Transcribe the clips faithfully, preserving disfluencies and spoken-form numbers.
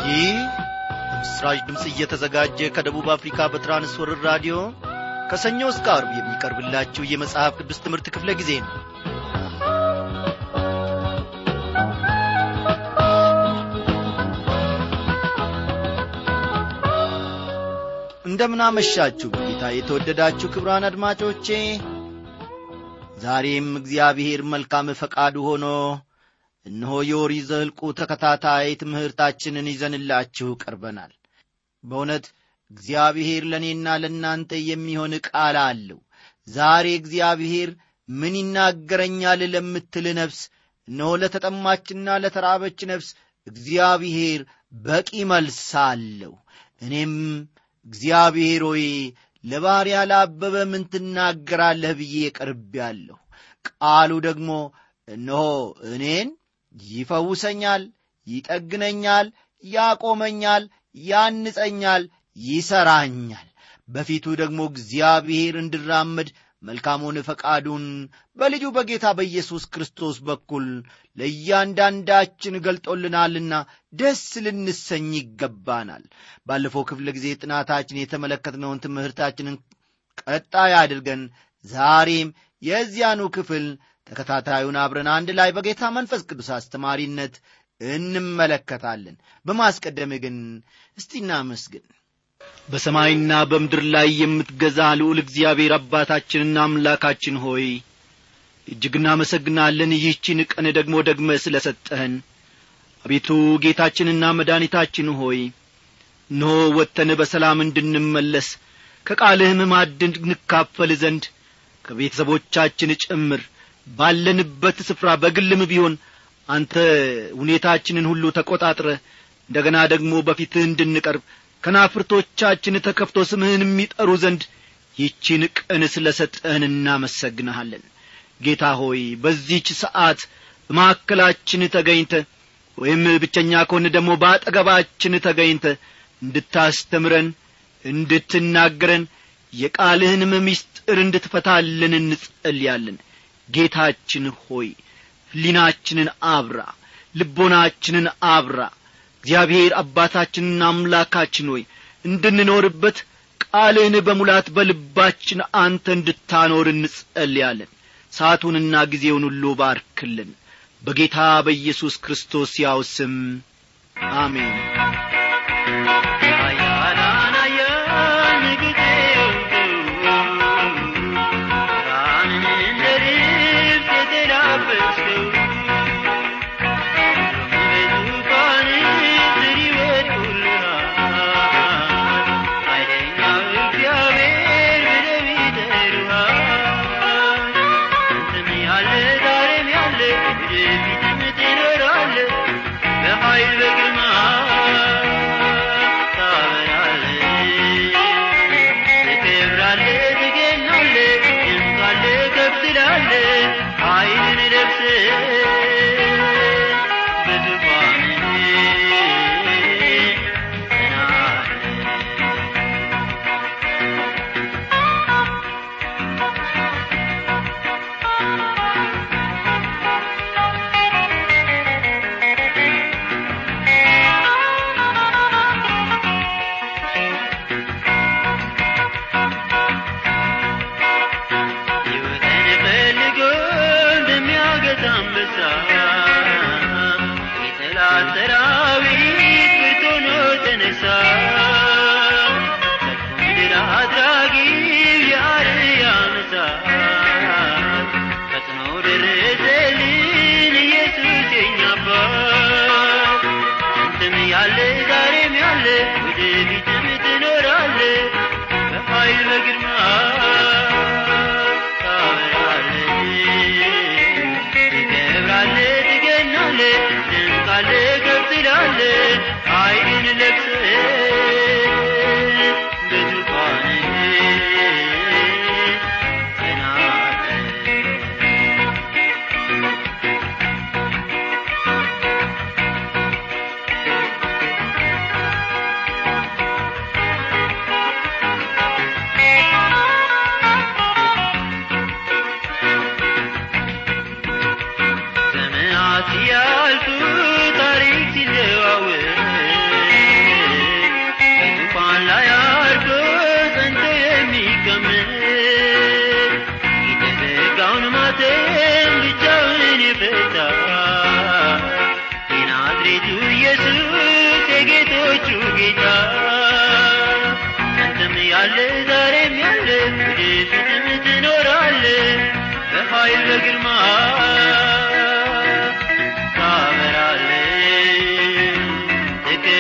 ይህ በምስራች ድምጽ እየተዘጋጀ ከደቡብ አፍሪካ በትራንስወርልድ ራዲዮ ከሰኞ እስከ ዓርብ የሚቀርብላችሁ የመጽሐፍ ቅዱስ ትምህርት ክፍለ ጊዜ ነው። እንደምን አመሻችሁ በጌታ የተወደዳችሁ ክቡራን አድማጮቼ። ዛሬም እግዚአብሔር መልካም ፈቃዱ ሆኖ እነሆ የኦሪት ዘኍልቍ ተከታታይ ትምህርታችንን ይዘንላችሁ ቀርበናል። በእውነት እግዚአብሔር ለእኔና ለእናንተ የሚሆን ቃል አለው። ዛሬ እግዚአብሔር ምን ይናገረኛል ለምትል ነፍስ፣ እነሆ ለተጠማችና ለተራበች ነፍስ እግዚአብሔር በቂ መልስ አለው። እኔም እግዚአብሔር ሆይ ለባሪያ ለአበበ ምን ትናገራለህ ብዬ ቀርቤአለሁ። ቃሉ ደግሞ እነሆ እኔን ይፈውሰኛል፣ ይጠግነኛል፣ ያቆመኛል፣ ያንጸኛል፣ ይሰራኛል። በፊቱ ደግሞ እግዚአብሔር እንድራመድ መልካሙን ፈቃዱን በልጁ በጌታ በኢየሱስ ክርስቶስ በኩል ለእያንዳንዳችን ገልጦልናልና ደስ ልንሰኝ ይገባናል። ባለፈው ክፍለ ጊዜ ጥናታችን የተመለከትነውን ትምህርታችንን ቀጣይ አድርገን ዛሬም የዚያኑ ክፍል ተከታታዩን አብረን አንድ ላይ በጌታ መንፈስ ቅዱስ አስተማሪነት እንመለከታለን። በማስቀደም ግን እስቲ እናመስግን። በሰማይና በምድር ላይ የምትገዛ ልዑል እግዚአብሔር አባታችንና አምላካችን ሆይ እጅግ እናመሰግናለን። ይህችን ቀን ደግሞ ደግመህ ስለሰጠህን አቤቱ ጌታችንና መድኃኒታችን ሆይ እነሆ ወጥተን በሰላም እንድንመለስ ከቃልህም ማዕድ እንድንካፈል ዘንድ ከቤተሰቦቻችን ጭምር ባለንበት ስፍራ በግልም ቢሆን አንተ ሁኔታችንን ሁሉ ተቆጣጥረህ እንደገና ደግሞ በፊትህ እንድንቀርብ ከናፍርቶቻችን ተከፍቶ ስምህን የሚጠሩ ዘንድ ይህችን ቀን ስለሰጠህን እናመሰግንሃለን። ጌታ ሆይ በዚህች ሰዓት በማዕከላችን ተገኝተህ ወይም ብቸኛ ከሆነ ደግሞ በአጠገባችን ተገኝተህ እንድታስተምረን፣ እንድትናገረን፣ የቃልህንም ምስጢር እንድትፈታልን እንጸልያለን። ጌታችን ሆይ ሕሊናችንን አብራ፣ ልቦናችንን አብራ። እግዚአብሔር አባታችንና አምላካችን ሆይ እንድንኖርበት ቃልህን በሙላት በልባችን አንተ እንድታኖር እንጸልያለን። ሰዓቱንና ጊዜውን ሁሉ ባርክልን በጌታ በኢየሱስ ክርስቶስ ያው ስም አሜን።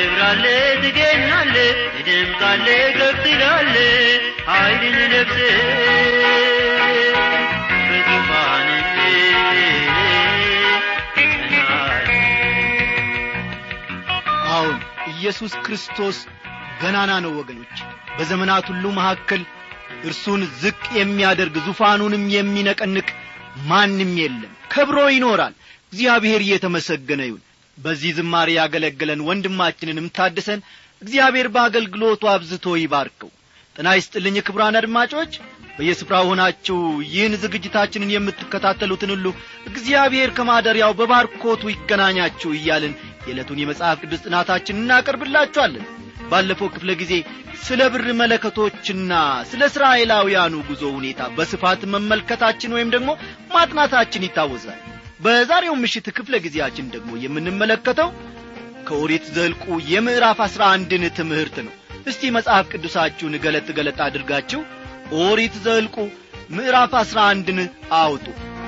ትከብራለህ ትገኛለህ ትደምቃለህ ከፍ ትላለህ ኃይልን ለብሰህ በዙፋንህ አሁን ኢየሱስ ክርስቶስ ገናና ነው ወገኖች። በዘመናት ሁሉ መካከል እርሱን ዝቅ የሚያደርግ ዙፋኑንም የሚነቀንቅ ማንም የለም። ከብሮ ይኖራል። እግዚአብሔር እየተመሰገነ ይሁን። በዚህ ዝማሬ ያገለገለን ወንድማችንንም ታድሰን እግዚአብሔር በአገልግሎቱ አብዝቶ ይባርከው። ጤና ይስጥልኝ ክቡራን አድማጮች፣ በየስፍራው ሆናችሁ ይህን ዝግጅታችንን የምትከታተሉትን ሁሉ እግዚአብሔር ከማደሪያው በባርኮቱ ይገናኛችሁ እያልን የዕለቱን የመጽሐፍ ቅዱስ ጥናታችንን እናቀርብላችኋለን። ባለፈው ክፍለ ጊዜ ስለ ብር መለከቶችና ስለ እስራኤላውያኑ ጉዞ ሁኔታ በስፋት መመልከታችን ወይም ደግሞ ማጥናታችን ይታወሳል። በዛሬው ምሽት ክፍለ ጊዜያችን ደግሞ የምንመለከተው ከኦሪት ዘኍልቍ የምዕራፍ አስራ አንድን ትምህርት ነው። እስቲ መጽሐፍ ቅዱሳችሁን ገለጥ ገለጥ አድርጋችሁ ኦሪት ዘኍልቍ ምዕራፍ አስራ አንድን አውጡ።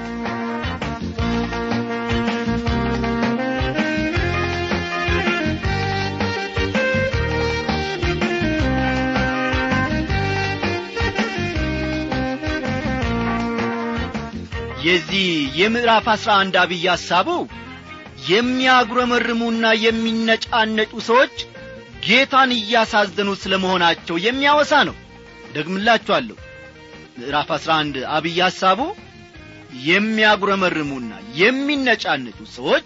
የዚህ የምዕራፍ አስራ አንድ አብይ ሐሳቡ የሚያጉረመርሙና የሚነጫነጩ ሰዎች ጌታን እያሳዘኑ ስለመሆናቸው የሚያወሳ ነው። ደግምላችኋለሁ። ምዕራፍ አስራ አንድ አብይ ሐሳቡ የሚያጉረመርሙና የሚነጫነጩ ሰዎች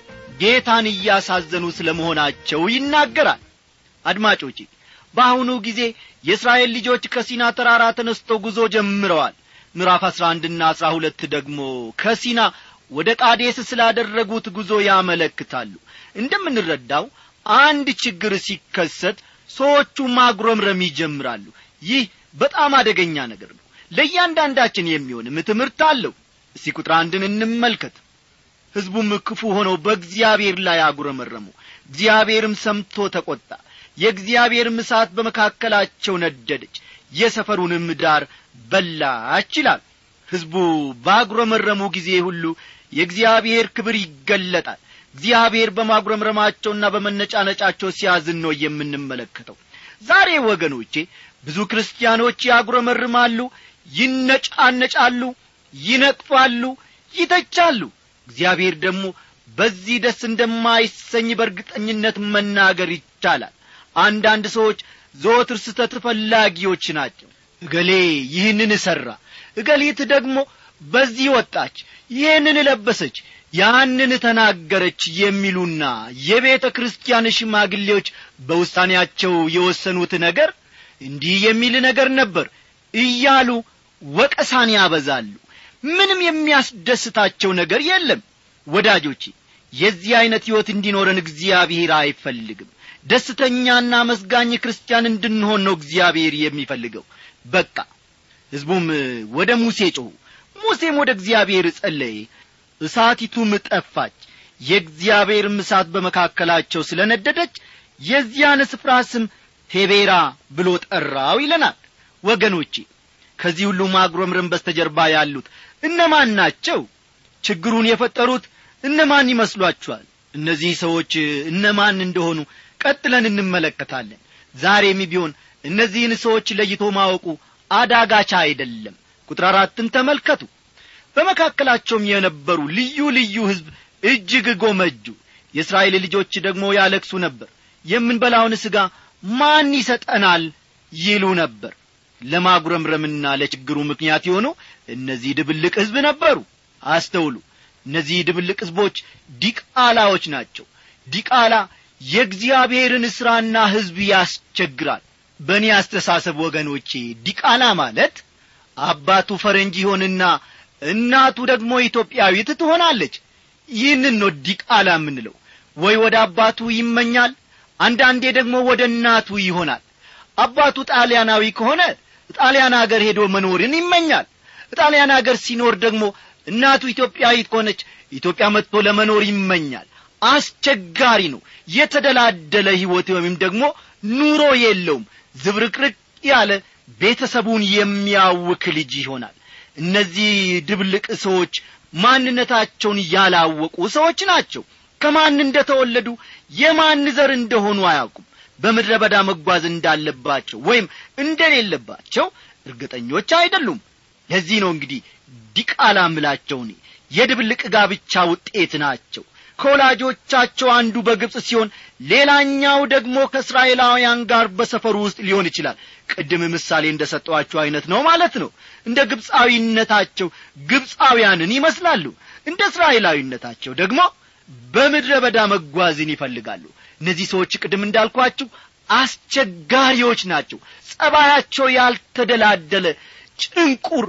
ጌታን እያሳዘኑ ስለመሆናቸው ይናገራል። አድማጮቼ፣ በአሁኑ ጊዜ የእስራኤል ልጆች ከሲና ተራራ ተነስተው ጉዞ ጀምረዋል። ምዕራፍ አስራ አንድ እና አስራ ሁለት ደግሞ ከሲና ወደ ቃዴስ ስላደረጉት ጉዞ ያመለክታሉ። እንደምንረዳው አንድ ችግር ሲከሰት ሰዎቹ ማጉረምረም ይጀምራሉ። ይህ በጣም አደገኛ ነገር ነው። ለእያንዳንዳችን የሚሆንም ትምህርት አለው። እስቲ ቁጥር አንድን እንመልከት። ሕዝቡም ክፉ ሆነው በእግዚአብሔር ላይ አጉረመረሙ፣ እግዚአብሔርም ሰምቶ ተቈጣ፣ የእግዚአብሔርም እሳት በመካከላቸው ነደደች፣ የሰፈሩንም ዳር በላች ይላል። ሕዝቡ ባጉረመረሙ ጊዜ ሁሉ የእግዚአብሔር ክብር ይገለጣል። እግዚአብሔር በማጉረምረማቸውና በመነጫነጫቸው ሲያዝን ነው የምንመለከተው። ዛሬ ወገኖቼ ብዙ ክርስቲያኖች ያጉረመርማሉ፣ ይነጫነጫሉ፣ ይነቅፋሉ፣ ይተቻሉ። እግዚአብሔር ደግሞ በዚህ ደስ እንደማይሰኝ በእርግጠኝነት መናገር ይቻላል። አንዳንድ ሰዎች ዘወትር ስህተት ፈላጊዎች ናቸው። እገሌ ይህንን ሠራ፣ እገሊት ደግሞ በዚህ ወጣች፣ ይህንን ለበሰች፣ ያንን ተናገረች የሚሉና የቤተ ክርስቲያን ሽማግሌዎች በውሳኔያቸው የወሰኑት ነገር እንዲህ የሚል ነገር ነበር እያሉ ወቀሳን ያበዛሉ። ምንም የሚያስደስታቸው ነገር የለም። ወዳጆቼ፣ የዚህ አይነት ሕይወት እንዲኖረን እግዚአብሔር አይፈልግም። ደስተኛና መስጋኝ ክርስቲያን እንድንሆን ነው እግዚአብሔር የሚፈልገው። በቃ ሕዝቡም ወደ ሙሴ ጮኹ። ሙሴም ወደ እግዚአብሔር ጸለየ፣ እሳቲቱም ጠፋች፣ የእግዚአብሔርም እሳት በመካከላቸው ስለነደደች የዚያን ስፍራ ስም ቴቤራ ብሎ ጠራው ይለናል። ወገኖቼ፣ ከዚህ ሁሉ ማጉረምረም በስተጀርባ ያሉት እነማን ናቸው? ችግሩን የፈጠሩት እነማን ይመስሏችኋል? እነዚህ ሰዎች እነማን እንደሆኑ ቀጥለን እንመለከታለን። ዛሬም ቢሆን እነዚህን ሰዎች ለይቶ ማወቁ አዳጋች አይደለም። ቁጥር አራትን ተመልከቱ። በመካከላቸውም የነበሩ ልዩ ልዩ ሕዝብ እጅግ ጎመጁ፣ የእስራኤል ልጆች ደግሞ ያለቅሱ ነበር። የምንበላውን ሥጋ ማን ይሰጠናል ይሉ ነበር። ለማጉረምረምና ለችግሩ ምክንያት የሆኑ እነዚህ ድብልቅ ሕዝብ ነበሩ። አስተውሉ፣ እነዚህ ድብልቅ ሕዝቦች ዲቃላዎች ናቸው። ዲቃላ የእግዚአብሔርን ሥራና ሕዝብ ያስቸግራል። በእኔ አስተሳሰብ ወገኖቼ ዲቃላ ማለት አባቱ ፈረንጅ ይሆንና እናቱ ደግሞ ኢትዮጵያዊት ትሆናለች። ይህንን ነው ዲቃላ የምንለው። ወይ ወደ አባቱ ይመኛል፣ አንዳንዴ ደግሞ ወደ እናቱ ይሆናል። አባቱ ጣሊያናዊ ከሆነ ጣሊያን አገር ሄዶ መኖርን ይመኛል። ጣሊያን አገር ሲኖር ደግሞ እናቱ ኢትዮጵያዊት ከሆነች ኢትዮጵያ መጥቶ ለመኖር ይመኛል። አስቸጋሪ ነው። የተደላደለ ሕይወት ወይም ደግሞ ኑሮ የለውም። ዝብርቅርቅ ያለ ቤተሰቡን የሚያውክ ልጅ ይሆናል። እነዚህ ድብልቅ ሰዎች ማንነታቸውን ያላወቁ ሰዎች ናቸው። ከማን እንደተወለዱ የማን ዘር እንደሆኑ አያውቁም። በምድረ በዳ መጓዝ እንዳለባቸው ወይም እንደሌለባቸው እርግጠኞች አይደሉም። ለዚህ ነው እንግዲህ ዲቃላ ምላቸው ነው የድብልቅ ጋብቻ ውጤት ናቸው። ከወላጆቻቸው አንዱ በግብጽ ሲሆን ሌላኛው ደግሞ ከእስራኤላውያን ጋር በሰፈሩ ውስጥ ሊሆን ይችላል። ቅድም ምሳሌ እንደሰጠዋቸው አይነት ነው ማለት ነው። እንደ ግብጻዊነታቸው ግብጻውያንን ይመስላሉ፣ እንደ እስራኤላዊነታቸው ደግሞ በምድረ በዳ መጓዝን ይፈልጋሉ። እነዚህ ሰዎች ቅድም እንዳልኳችሁ አስቸጋሪዎች ናቸው። ጸባያቸው ያልተደላደለ ጭንቁር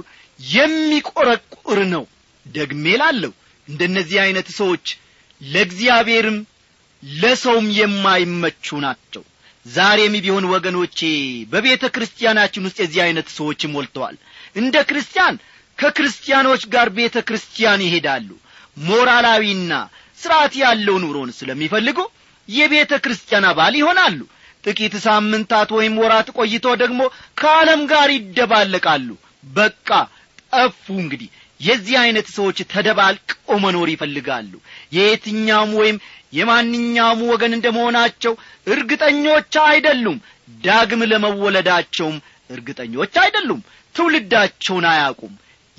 የሚቆረቁር ነው። ደግሜ ላለው እንደነዚህ አይነት ሰዎች ለእግዚአብሔርም ለሰውም የማይመቹ ናቸው። ዛሬም ቢሆን ወገኖቼ በቤተ ክርስቲያናችን ውስጥ የዚህ አይነት ሰዎች ሞልተዋል። እንደ ክርስቲያን ከክርስቲያኖች ጋር ቤተ ክርስቲያን ይሄዳሉ። ሞራላዊና ሥርዓት ያለው ኑሮን ስለሚፈልጉ የቤተ ክርስቲያን አባል ይሆናሉ። ጥቂት ሳምንታት ወይም ወራት ቆይቶ ደግሞ ከዓለም ጋር ይደባለቃሉ። በቃ ጠፉ። እንግዲህ የዚህ አይነት ሰዎች ተደባልቀው መኖር ይፈልጋሉ። የየትኛውም ወይም የማንኛውም ወገን እንደመሆናቸው እርግጠኞች አይደሉም። ዳግም ለመወለዳቸውም እርግጠኞች አይደሉም። ትውልዳቸውን አያውቁም።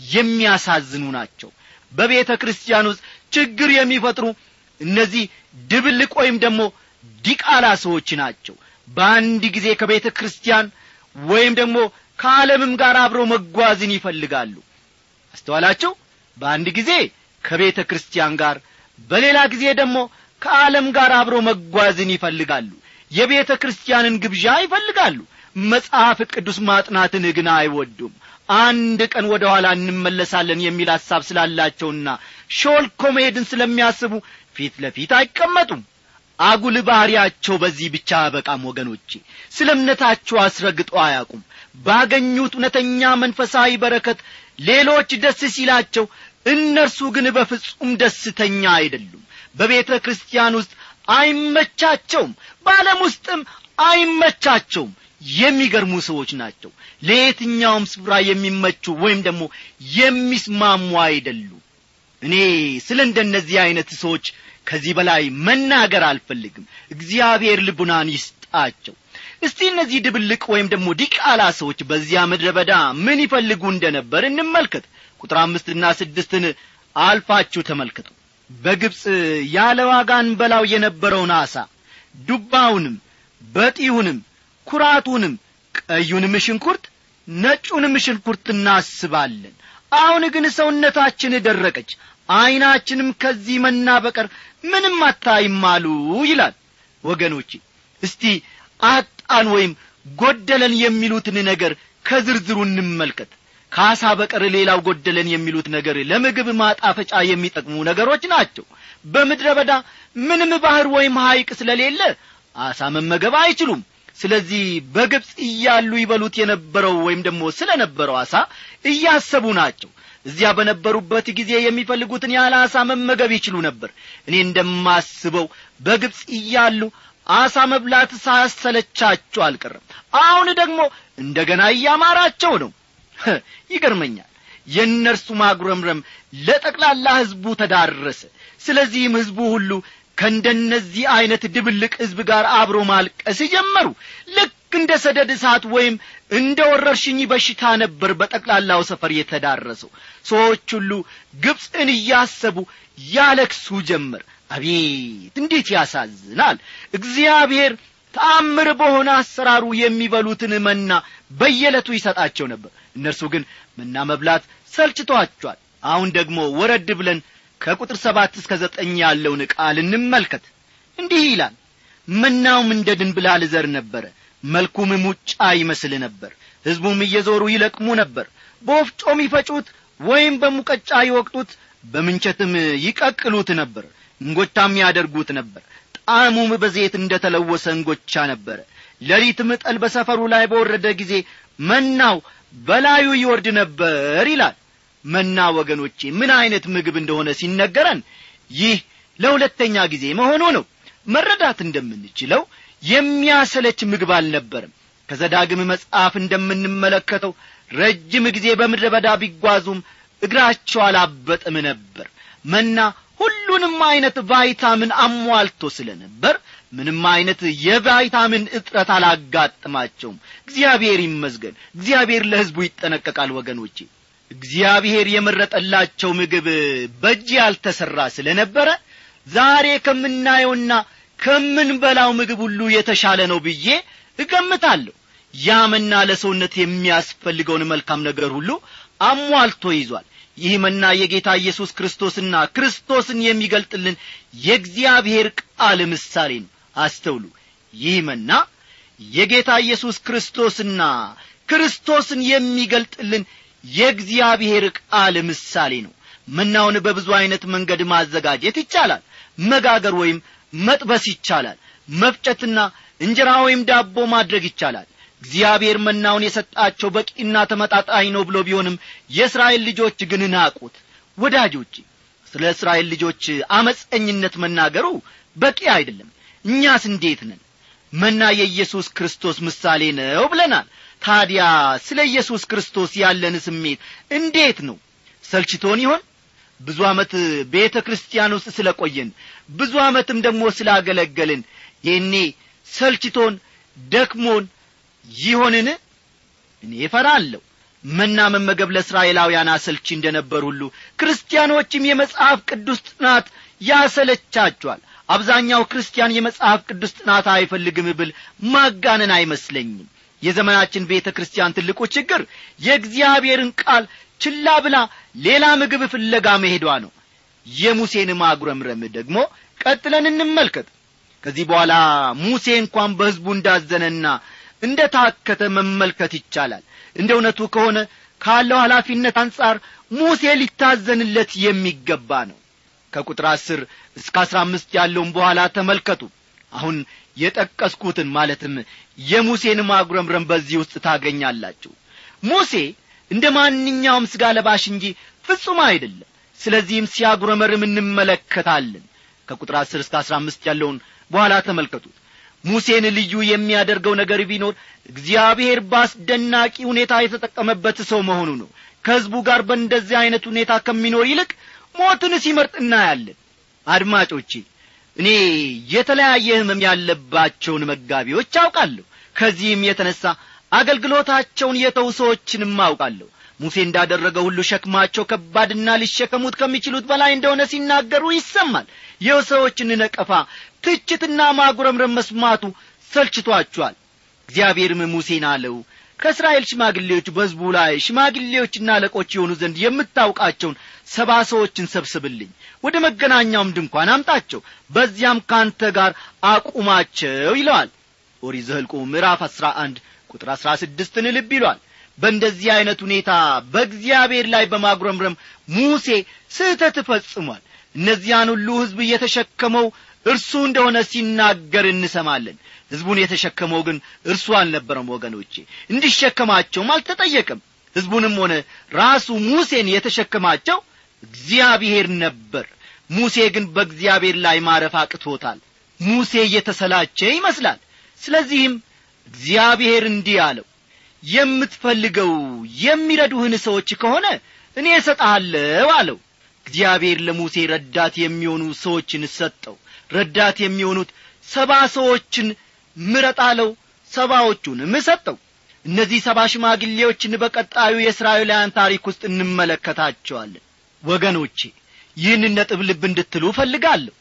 የሚያሳዝኑ ናቸው። በቤተ ክርስቲያን ውስጥ ችግር የሚፈጥሩ እነዚህ ድብልቅ ወይም ደግሞ ዲቃላ ሰዎች ናቸው። በአንድ ጊዜ ከቤተ ክርስቲያን ወይም ደግሞ ከዓለምም ጋር አብረው መጓዝን ይፈልጋሉ። አስተዋላችሁ? በአንድ ጊዜ ከቤተ ክርስቲያን ጋር፣ በሌላ ጊዜ ደግሞ ከዓለም ጋር አብረው መጓዝን ይፈልጋሉ። የቤተ ክርስቲያንን ግብዣ ይፈልጋሉ። መጽሐፍ ቅዱስ ማጥናትን ግን አይወዱም። አንድ ቀን ወደ ኋላ እንመለሳለን የሚል ሐሳብ ስላላቸውና ሾልኮ መሄድን ስለሚያስቡ ፊት ለፊት አይቀመጡም። አጉል ባህሪያቸው በዚህ ብቻ በቃም። ወገኖቼ ስለ እምነታቸው አስረግጠው አያውቁም። ባገኙት እውነተኛ መንፈሳዊ በረከት ሌሎች ደስ ሲላቸው፣ እነርሱ ግን በፍጹም ደስተኛ አይደሉም። በቤተ ክርስቲያን ውስጥ አይመቻቸውም፣ በዓለም ውስጥም አይመቻቸውም። የሚገርሙ ሰዎች ናቸው። ለየትኛውም ስፍራ የሚመቹ ወይም ደግሞ የሚስማሙ አይደሉም። እኔ ስለ እንደነዚህ አይነት ሰዎች ከዚህ በላይ መናገር አልፈልግም። እግዚአብሔር ልቡናን ይስጣቸው። እስቲ እነዚህ ድብልቅ ወይም ደግሞ ዲቃላ ሰዎች በዚያ ምድረ በዳ ምን ይፈልጉ እንደነበር እንመልከት። ቁጥር አምስትና ስድስትን አልፋችሁ ተመልከቱ። በግብጽ ያለ ዋጋ እንበላው የነበረውን ዓሣ፣ ዱባውንም፣ በጢሁንም፣ ኩራቱንም፣ ቀዩንም ሽንኩርት፣ ነጩንም ሽንኩርት እናስባለን። አሁን ግን ሰውነታችን ደረቀች፣ ዓይናችንም ከዚህ መና በቀር ምንም አታይም አሉ ይላል። ወገኖቼ እስቲ አጣን ወይም ጎደለን የሚሉትን ነገር ከዝርዝሩ እንመልከት። ከዓሣ በቀር ሌላው ጎደለን የሚሉት ነገር ለምግብ ማጣፈጫ የሚጠቅሙ ነገሮች ናቸው። በምድረ በዳ ምንም ባህር ወይም ሐይቅ ስለሌለ ዓሣ መመገብ አይችሉም። ስለዚህ በግብጽ እያሉ ይበሉት የነበረው ወይም ደግሞ ስለነበረው ዓሣ እያሰቡ ናቸው። እዚያ በነበሩበት ጊዜ የሚፈልጉትን ያለ ዓሣ መመገብ ይችሉ ነበር። እኔ እንደማስበው በግብጽ እያሉ ዓሣ መብላት ሳያሰለቻቸው አልቀረም። አሁን ደግሞ እንደገና እያማራቸው ነው። ይገርመኛል። የእነርሱ ማጉረምረም ለጠቅላላ ሕዝቡ ተዳረሰ። ስለዚህም ሕዝቡ ሁሉ ከእንደነዚህ አይነት ድብልቅ ሕዝብ ጋር አብሮ ማልቀስ ጀመሩ። ልክ እንደ ሰደድ እሳት ወይም እንደ ወረርሽኝ በሽታ ነበር በጠቅላላው ሰፈር የተዳረሰው። ሰዎች ሁሉ ግብጽን እያሰቡ ያለቅሱ ጀመር። አቤት እንዴት ያሳዝናል! እግዚአብሔር ተአምር በሆነ አሰራሩ የሚበሉትን መና በየዕለቱ ይሰጣቸው ነበር። እነርሱ ግን መና መብላት ሰልችቷቸዋል። አሁን ደግሞ ወረድ ብለን ከቁጥር ሰባት እስከ ዘጠኝ ያለውን ቃል እንመልከት። እንዲህ ይላል። መናውም እንደ ድንብላል ዘር ነበረ፣ መልኩም ሙጫ ይመስል ነበር። ሕዝቡም እየዞሩ ይለቅሙ ነበር። በወፍጮም ይፈጩት ወይም በሙቀጫ ይወቅጡት፣ በምንቸትም ይቀቅሉት ነበር። እንጎቻም ያደርጉት ነበር። ጣዕሙም በዘይት እንደ ተለወሰ እንጎቻ ነበር። ሌሊትም ጠል በሰፈሩ ላይ በወረደ ጊዜ መናው በላዩ ይወርድ ነበር ይላል። መና ወገኖቼ ምን አይነት ምግብ እንደሆነ ሲነገረን ይህ ለሁለተኛ ጊዜ መሆኑ ነው። መረዳት እንደምንችለው የሚያሰለች ምግብ አልነበረም። ከዘዳግም መጽሐፍ እንደምንመለከተው ረጅም ጊዜ በምድረ በዳ ቢጓዙም እግራቸው አላበጠም ነበር። መና ሁሉ ሁሉንም አይነት ቫይታሚን አሟልቶ ስለነበር ምንም አይነት የቫይታሚን እጥረት አላጋጠማቸውም። እግዚአብሔር ይመስገን። እግዚአብሔር ለሕዝቡ ይጠነቀቃል ወገኖቼ። እግዚአብሔር የመረጠላቸው ምግብ በእጅ ያልተሰራ ስለነበረ ዛሬ ከምናየውና ከምንበላው ምግብ ሁሉ የተሻለ ነው ብዬ እገምታለሁ። ያመና ለሰውነት የሚያስፈልገውን መልካም ነገር ሁሉ አሟልቶ ይዟል። ይህ መና የጌታ ኢየሱስ ክርስቶስና ክርስቶስን የሚገልጥልን የእግዚአብሔር ቃል ምሳሌ ነው። አስተውሉ። ይህ መና የጌታ ኢየሱስ ክርስቶስና ክርስቶስን የሚገልጥልን የእግዚአብሔር ቃል ምሳሌ ነው። መናውን በብዙ አይነት መንገድ ማዘጋጀት ይቻላል። መጋገር ወይም መጥበስ ይቻላል። መፍጨትና እንጀራ ወይም ዳቦ ማድረግ ይቻላል። እግዚአብሔር መናውን የሰጣቸው በቂና ተመጣጣኝ ነው ብሎ ቢሆንም የእስራኤል ልጆች ግን ናቁት። ወዳጆቼ ስለ እስራኤል ልጆች አመፀኝነት መናገሩ በቂ አይደለም። እኛስ እንዴት ነን? መና የኢየሱስ ክርስቶስ ምሳሌ ነው ብለናል። ታዲያ ስለ ኢየሱስ ክርስቶስ ያለን ስሜት እንዴት ነው? ሰልችቶን ይሆን? ብዙ ዓመት ቤተ ክርስቲያን ውስጥ ስለቆየን ብዙ ዓመትም ደግሞ ስላገለገልን የኔ ሰልችቶን ደክሞን ይሆንን? እኔ እፈራለሁ። መና መመገብ ለእስራኤላውያን አሰልቺ እንደነበር ሁሉ ክርስቲያኖችም የመጽሐፍ ቅዱስ ጥናት ያሰለቻቸዋል። አብዛኛው ክርስቲያን የመጽሐፍ ቅዱስ ጥናት አይፈልግም ብል ማጋነን አይመስለኝም። የዘመናችን ቤተ ክርስቲያን ትልቁ ችግር የእግዚአብሔርን ቃል ችላ ብላ ሌላ ምግብ ፍለጋ መሄዷ ነው። የሙሴን ማጉረምረም ደግሞ ቀጥለን እንመልከት። ከዚህ በኋላ ሙሴ እንኳን በሕዝቡ እንዳዘነና እንደታከተ መመልከት ይቻላል። እንደ እውነቱ ከሆነ ካለው ኃላፊነት አንጻር ሙሴ ሊታዘንለት የሚገባ ነው። ከቁጥር አስር እስከ አስራ አምስት ያለውን በኋላ ተመልከቱ። አሁን የጠቀስኩትን ማለትም የሙሴን ማጉረምረም በዚህ ውስጥ ታገኛላችሁ። ሙሴ እንደ ማንኛውም ሥጋ ለባሽ እንጂ ፍጹም አይደለም። ስለዚህም ሲያጉረመርም እንመለከታለን። ከቁጥር አስር እስከ አስራ አምስት ያለውን በኋላ ተመልከቱት። ሙሴን ልዩ የሚያደርገው ነገር ቢኖር እግዚአብሔር ባስደናቂ ሁኔታ የተጠቀመበት ሰው መሆኑ ነው። ከሕዝቡ ጋር በእንደዚህ አይነት ሁኔታ ከሚኖር ይልቅ ሞትን ሲመርጥ እናያለን። አድማጮቼ እኔ የተለያየ ሕመም ያለባቸውን መጋቢዎች አውቃለሁ። ከዚህም የተነሳ አገልግሎታቸውን የተው ሰዎችንም አውቃለሁ። ሙሴ እንዳደረገው ሁሉ ሸክማቸው ከባድና ሊሸከሙት ከሚችሉት በላይ እንደሆነ ሲናገሩ ይሰማል። የሰዎችን ነቀፋ፣ ትችትና ማጉረምረም መስማቱ ሰልችቷቸዋል። እግዚአብሔርም ሙሴን አለው፣ ከእስራኤል ሽማግሌዎች በሕዝቡ ላይ ሽማግሌዎችና አለቆች የሆኑ ዘንድ የምታውቃቸውን ሰባ ሰዎችን ሰብስብልኝ፣ ወደ መገናኛውም ድንኳን አምጣቸው፣ በዚያም ካንተ ጋር አቁማቸው ይለዋል። ኦሪት ዘኍልቍ ምዕራፍ አስራ አንድ ቁጥር አስራ ስድስትን ልብ ይሏል። በእንደዚህ አይነት ሁኔታ በእግዚአብሔር ላይ በማጉረምረም ሙሴ ስህተት ፈጽሟል። እነዚያን ሁሉ ሕዝብ የተሸከመው እርሱ እንደሆነ ሲናገር እንሰማለን። ሕዝቡን የተሸከመው ግን እርሱ አልነበረም ወገኖቼ። እንዲሸከማቸውም አልተጠየቀም። ሕዝቡንም ሆነ ራሱ ሙሴን የተሸከማቸው እግዚአብሔር ነበር። ሙሴ ግን በእግዚአብሔር ላይ ማረፍ አቅቶታል። ሙሴ እየተሰላቸ ይመስላል። ስለዚህም እግዚአብሔር እንዲህ አለው፣ የምትፈልገው የሚረዱህን ሰዎች ከሆነ እኔ እሰጥሃለሁ አለው። እግዚአብሔር ለሙሴ ረዳት የሚሆኑ ሰዎችን ሰጠው። ረዳት የሚሆኑት ሰባ ሰዎችን ምረጣለው። ሰባዎቹንም ሰጠው። እነዚህ ሰባ ሽማግሌዎችን በቀጣዩ የእስራኤላውያን ታሪክ ውስጥ እንመለከታቸዋለን። ወገኖቼ ይህን ነጥብ ልብ እንድትሉ ፈልጋለሁ።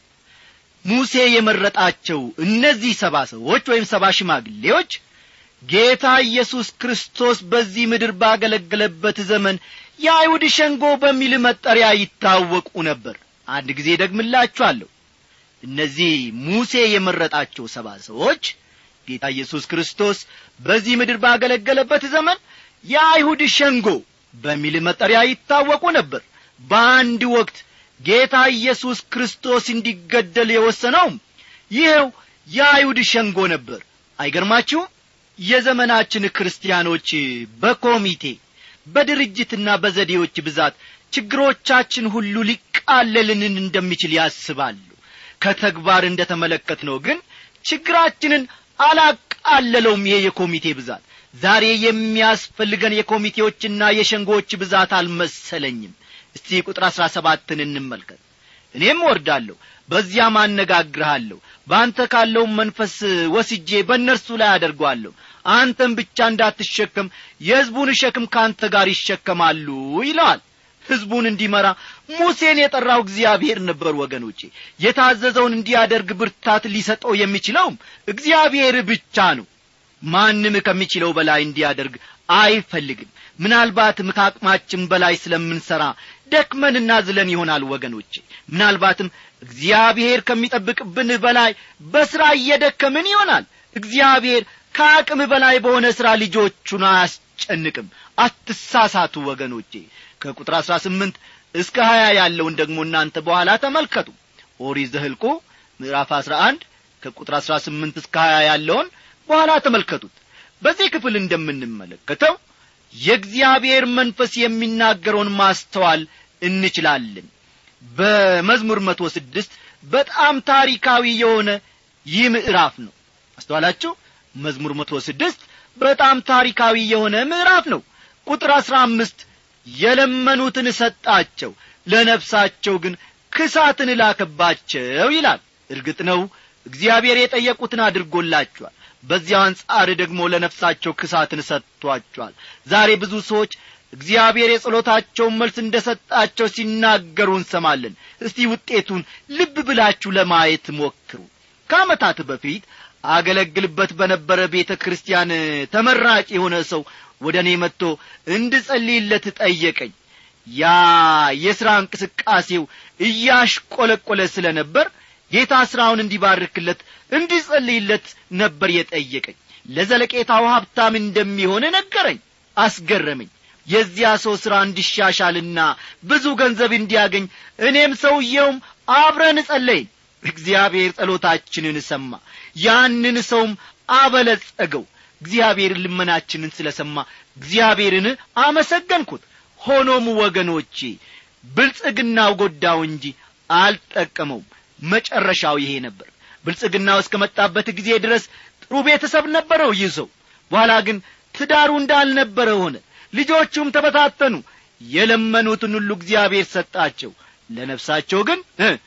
ሙሴ የመረጣቸው እነዚህ ሰባ ሰዎች ወይም ሰባ ሽማግሌዎች ጌታ ኢየሱስ ክርስቶስ በዚህ ምድር ባገለገለበት ዘመን የአይሁድ ሸንጎ በሚል መጠሪያ ይታወቁ ነበር። አንድ ጊዜ ደግምላችኋለሁ። እነዚህ ሙሴ የመረጣቸው ሰባ ሰዎች ጌታ ኢየሱስ ክርስቶስ በዚህ ምድር ባገለገለበት ዘመን የአይሁድ ሸንጎ በሚል መጠሪያ ይታወቁ ነበር። በአንድ ወቅት ጌታ ኢየሱስ ክርስቶስ እንዲገደል የወሰነው ይሄው የአይሁድ ሸንጎ ነበር። አይገርማችሁም? የዘመናችን ክርስቲያኖች በኮሚቴ በድርጅትና በዘዴዎች ብዛት ችግሮቻችን ሁሉ ሊቃለልን እንደሚችል ያስባሉ። ከተግባር እንደተመለከትነው ግን ችግራችንን አላቃለለውም። ይሄ የኮሚቴ ብዛት ዛሬ የሚያስፈልገን የኮሚቴዎችና የሸንጎች ብዛት አልመሰለኝም። እስቲ ቁጥር አስራ ሰባትን እንመልከት። እኔም ወርዳለሁ፣ በዚያም አነጋግርሃለሁ፣ በአንተ ካለው መንፈስ ወስጄ በእነርሱ ላይ አደርገዋለሁ፣ አንተም ብቻ እንዳትሸከም የሕዝቡን ሸክም ካንተ ጋር ይሸከማሉ ይለዋል። ሕዝቡን እንዲመራ ሙሴን የጠራው እግዚአብሔር ነበር። ወገኖቼ የታዘዘውን እንዲያደርግ ብርታት ሊሰጠው የሚችለውም እግዚአብሔር ብቻ ነው። ማንም ከሚችለው በላይ እንዲያደርግ አይፈልግም። ምናልባትም ከአቅማችን በላይ ስለምንሰራ ደክመንና ዝለን ይሆናል። ወገኖቼ ምናልባትም እግዚአብሔር ከሚጠብቅብን በላይ በሥራ እየደከምን ይሆናል። እግዚአብሔር ከአቅም በላይ በሆነ ሥራ ልጆቹን አያስጨንቅም። አትሳሳቱ ወገኖቼ። ከቁጥር አሥራ ስምንት እስከ ሀያ ያለውን ደግሞ እናንተ በኋላ ተመልከቱ። ኦሪት ዘኍልቍ ምዕራፍ አስራ አንድ ከቁጥር አሥራ ስምንት እስከ ሀያ ያለውን በኋላ ተመልከቱት። በዚህ ክፍል እንደምንመለከተው የእግዚአብሔር መንፈስ የሚናገረውን ማስተዋል እንችላለን። በመዝሙር መቶ ስድስት በጣም ታሪካዊ የሆነ ይህ ምዕራፍ ነው። አስተዋላችሁ? መዝሙር መቶ ስድስት በጣም ታሪካዊ የሆነ ምዕራፍ ነው። ቁጥር አሥራ አምስት የለመኑትን ሰጣቸው፣ ለነፍሳቸው ግን ክሳትን ላከባቸው ይላል። እርግጥ ነው እግዚአብሔር የጠየቁትን አድርጎላቸዋል። በዚያው አንጻር ደግሞ ለነፍሳቸው ክሳትን ሰጥቷቸዋል። ዛሬ ብዙ ሰዎች እግዚአብሔር የጸሎታቸውን መልስ እንደሰጣቸው ሲናገሩ እንሰማለን። እስቲ ውጤቱን ልብ ብላችሁ ለማየት ሞክሩ። ከዓመታት በፊት አገለግልበት በነበረ ቤተ ክርስቲያን ተመራጭ የሆነ ሰው ወደ እኔ መጥቶ እንድጸልይለት ጠየቀኝ። ያ የሥራ እንቅስቃሴው እያሽቆለቆለ ስለነበር ጌታ ሥራውን እንዲባርክለት እንድጸልይለት ነበር የጠየቀኝ። ለዘለቄታው ሀብታም እንደሚሆን ነገረኝ። አስገረመኝ። የዚያ ሰው ሥራ እንዲሻሻልና ብዙ ገንዘብ እንዲያገኝ እኔም ሰውየውም አብረን ጸለይን። እግዚአብሔር ጸሎታችንን ሰማ፣ ያንን ሰውም አበለጸገው። እግዚአብሔር ልመናችንን ስለሰማ እግዚአብሔርን አመሰገንኩት። ሆኖም ወገኖቼ ብልጽግናው ጎዳው እንጂ አልጠቀመውም። መጨረሻው ይሄ ነበር። ብልጽግናው እስከመጣበት ጊዜ ድረስ ጥሩ ቤተሰብ ነበረው ይህ ሰው። በኋላ ግን ትዳሩ እንዳልነበረ ሆነ። ልጆቹም ተበታተኑ። የለመኑትን ሁሉ እግዚአብሔር ሰጣቸው፣ ለነፍሳቸው ግን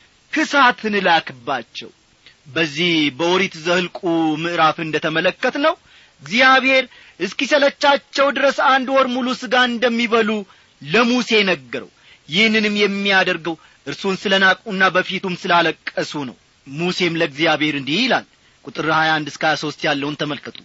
ክሳትን ላከባቸው። በዚህ በኦሪት ዘኍልቍ ምዕራፍ እንደተመለከትነው እግዚአብሔር እስኪሰለቻቸው ድረስ አንድ ወር ሙሉ ሥጋ እንደሚበሉ ለሙሴ ነገረው። ይህንንም የሚያደርገው እርሱን ስለናቁና በፊቱም ስላለቀሱ ነው። ሙሴም ለእግዚአብሔር እንዲህ ይላል። ቁጥር ሀያ አንድ እስከ ሀያ ሦስት ያለውን ተመልከቱ።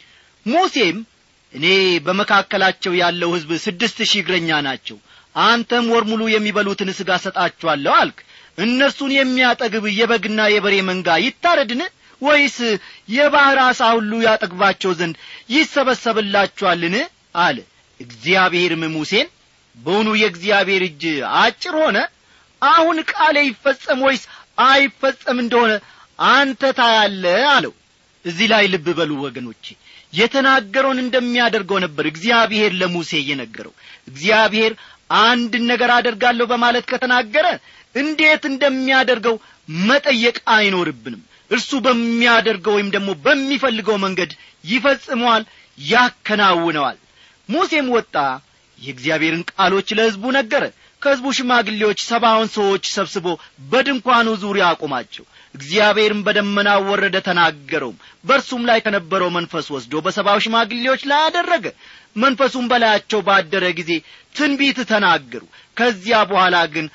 ሙሴም እኔ በመካከላቸው ያለው ሕዝብ ስድስት ሺህ እግረኛ ናቸው፣ አንተም ወር ሙሉ የሚበሉትን ሥጋ ሰጣቸዋለሁ አልክ። እነርሱን የሚያጠግብ የበግና የበሬ መንጋ ይታረድን? ወይስ የባሕር ዓሣ ሁሉ ያጠግባቸው ዘንድ ይሰበሰብላቸዋልን? አለ። እግዚአብሔርም ሙሴን በውኑ የእግዚአብሔር እጅ አጭር ሆነ? አሁን ቃሌ ይፈጸም ወይስ አይፈጸም እንደሆነ አንተ ታያለህ አለው። እዚህ ላይ ልብ በሉ ወገኖቼ። የተናገረውን እንደሚያደርገው ነበር እግዚአብሔር ለሙሴ የነገረው። እግዚአብሔር አንድ ነገር አደርጋለሁ በማለት ከተናገረ እንዴት እንደሚያደርገው መጠየቅ አይኖርብንም። እርሱ በሚያደርገው ወይም ደግሞ በሚፈልገው መንገድ ይፈጽመዋል፣ ያከናውነዋል። ሙሴም ወጣ፣ የእግዚአብሔርን ቃሎች ለሕዝቡ ነገረ። ከሕዝቡ ሽማግሌዎች ሰባውን ሰዎች ሰብስቦ በድንኳኑ ዙሪያ አቆማቸው። እግዚአብሔርም በደመናው ወረደ፣ ተናገረውም። በእርሱም ላይ ከነበረው መንፈስ ወስዶ በሰባው ሽማግሌዎች ላይ አደረገ። መንፈሱም በላያቸው ባደረ ጊዜ ትንቢት ተናገሩ። ከዚያ በኋላ ግን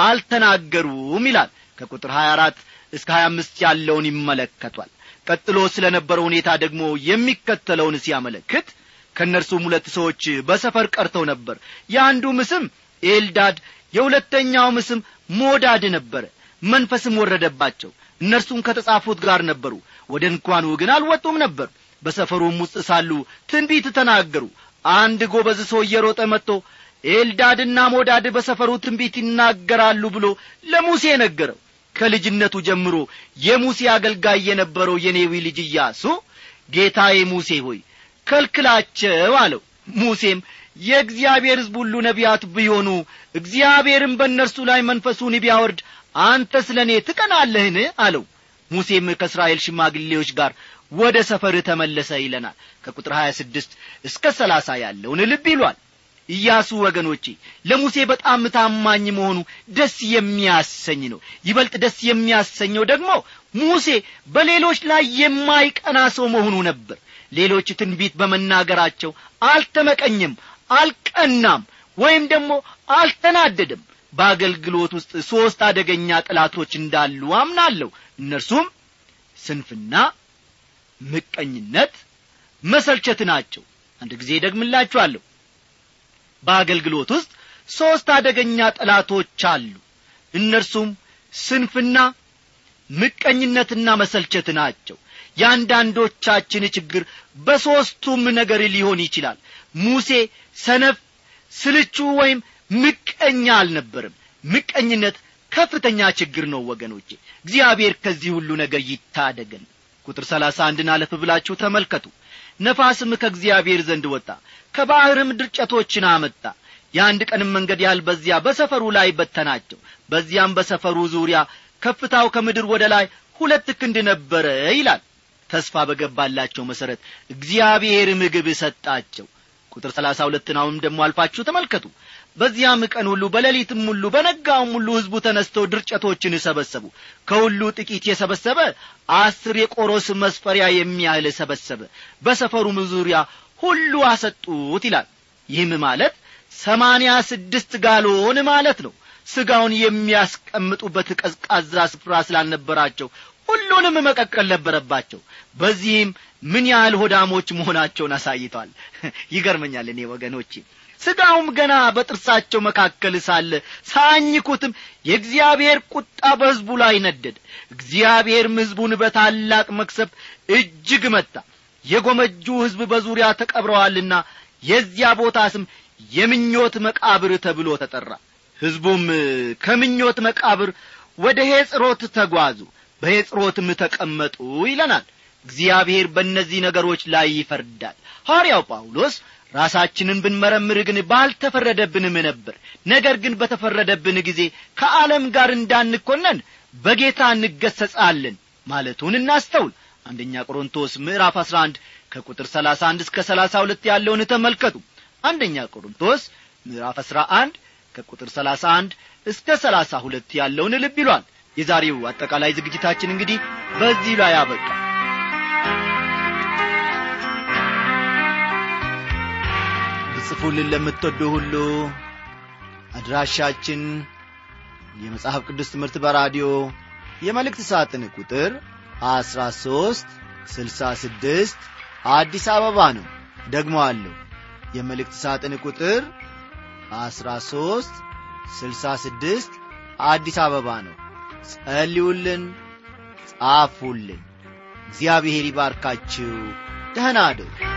አልተናገሩም ይላል። ከቁጥር ሀያ አራት እስከ ሀያ አምስት ያለውን ይመለከቷል። ቀጥሎ ስለ ነበረው ሁኔታ ደግሞ የሚከተለውን ሲያመለክት ከእነርሱም ሁለት ሰዎች በሰፈር ቀርተው ነበር። የአንዱም ስም ኤልዳድ፣ የሁለተኛውም ስም ሞዳድ ነበረ። መንፈስም ወረደባቸው። እነርሱም ከተጻፉት ጋር ነበሩ፣ ወደ ድንኳኑ ግን አልወጡም ነበር። በሰፈሩም ውስጥ ሳሉ ትንቢት ተናገሩ። አንድ ጎበዝ ሰው እየሮጠ መጥቶ ኤልዳድና ሞዳድ በሰፈሩ ትንቢት ይናገራሉ ብሎ ለሙሴ ነገረው። ከልጅነቱ ጀምሮ የሙሴ አገልጋይ የነበረው የኔዊ ልጅ ኢያሱ ጌታዬ ሙሴ ሆይ ከልክላቸው አለው። ሙሴም የእግዚአብሔር ሕዝብ ሁሉ ነቢያት ቢሆኑ እግዚአብሔርም በእነርሱ ላይ መንፈሱን ቢያወርድ አንተ ስለኔ ትቀናለህን አለው። ሙሴም ከእስራኤል ሽማግሌዎች ጋር ወደ ሰፈር ተመለሰ ይለናል። ከቁጥር ሀያ ስድስት እስከ ሰላሳ ያለውን ልብ ይሏል። ኢያሱ ወገኖቼ ለሙሴ በጣም ታማኝ መሆኑ ደስ የሚያሰኝ ነው። ይበልጥ ደስ የሚያሰኘው ደግሞ ሙሴ በሌሎች ላይ የማይቀና ሰው መሆኑ ነበር። ሌሎች ትንቢት በመናገራቸው አልተመቀኘም፣ አልቀናም፣ ወይም ደግሞ አልተናደደም። በአገልግሎት ውስጥ ሶስት አደገኛ ጠላቶች እንዳሉ አምናለሁ። እነርሱም ስንፍና፣ ምቀኝነት፣ መሰልቸት ናቸው። አንድ ጊዜ ደግምላችኋለሁ። በአገልግሎት ውስጥ ሶስት አደገኛ ጠላቶች አሉ። እነርሱም ስንፍና፣ ምቀኝነትና መሰልቸት ናቸው። ያንዳንዶቻችን ችግር በሶስቱም ነገር ሊሆን ይችላል። ሙሴ ሰነፍ፣ ስልቹ ወይም ምቀኛ አልነበረም። ምቀኝነት ከፍተኛ ችግር ነው ወገኖቼ። እግዚአብሔር ከዚህ ሁሉ ነገር ይታደገን። ቁጥር ሰላሳ አንድን አለፍ ብላችሁ ተመልከቱ። ነፋስም ከእግዚአብሔር ዘንድ ወጣ፣ ከባህርም ድርጨቶችን አመጣ። የአንድ ቀንም መንገድ ያህል በዚያ በሰፈሩ ላይ በተናቸው። በዚያም በሰፈሩ ዙሪያ ከፍታው ከምድር ወደ ላይ ሁለት ክንድ ነበረ ይላል። ተስፋ በገባላቸው መሰረት እግዚአብሔር ምግብ ሰጣቸው። ቁጥር ሰላሳ ሁለትን አሁንም ደሞ አልፋችሁ ተመልከቱ። በዚያም ቀን ሁሉ በሌሊትም ሁሉ በነጋውም ሁሉ ሕዝቡ ተነስተው ድርጨቶችን ሰበሰቡ። ከሁሉ ጥቂት የሰበሰበ አስር የቆሮስ መስፈሪያ የሚያህል ሰበሰበ። በሰፈሩም ዙሪያ ሁሉ አሰጡት ይላል። ይህም ማለት ሰማንያ ስድስት ጋሎን ማለት ነው። ስጋውን የሚያስቀምጡበት ቀዝቃዛ ስፍራ ስላልነበራቸው ሁሉንም መቀቀል ነበረባቸው። በዚህም ምን ያህል ሆዳሞች መሆናቸውን አሳይቷል። ይገርመኛል እኔ ወገኖቼ። ስጋውም ገና በጥርሳቸው መካከል ሳለ ሳኝኩትም የእግዚአብሔር ቁጣ በሕዝቡ ላይ ነደደ። እግዚአብሔርም ሕዝቡን በታላቅ መቅሰፍት እጅግ መታ። የጎመጁ ሕዝብ በዙሪያ ተቀብረዋልና የዚያ ቦታ ስም የምኞት መቃብር ተብሎ ተጠራ። ሕዝቡም ከምኞት መቃብር ወደ ሄጽሮት ተጓዙ፣ በሄጽሮትም ተቀመጡ ይለናል። እግዚአብሔር በእነዚህ ነገሮች ላይ ይፈርዳል። ሐዋርያው ጳውሎስ ራሳችንን ብንመረምር ግን ባልተፈረደብንም ነበር፣ ነገር ግን በተፈረደብን ጊዜ ከዓለም ጋር እንዳንኮነን በጌታ እንገሰጻለን ማለቱን እናስተውል። አንደኛ ቆሮንቶስ ምዕራፍ አስራ አንድ ከቁጥር ሰላሳ አንድ እስከ ሰላሳ ሁለት ያለውን ተመልከቱ። አንደኛ ቆሮንቶስ ምዕራፍ አስራ አንድ ከቁጥር ሰላሳ አንድ እስከ ሰላሳ ሁለት ያለውን ልብ ይሏል። የዛሬው አጠቃላይ ዝግጅታችን እንግዲህ በዚህ ላይ አበቃ። ጽፉልን ለምትወዱ ሁሉ አድራሻችን የመጽሐፍ ቅዱስ ትምህርት በራዲዮ የመልእክት ሳጥን ቁጥር አስራ ሶስት ስልሳ ስድስት አዲስ አበባ ነው። ደግሞ አለው የመልእክት ሳጥን ቁጥር አስራ ሶስት ስልሳ ስድስት አዲስ አበባ ነው። ጸልዩልን፣ ጻፉልን። እግዚአብሔር ይባርካችሁ። ደህና እደሩ።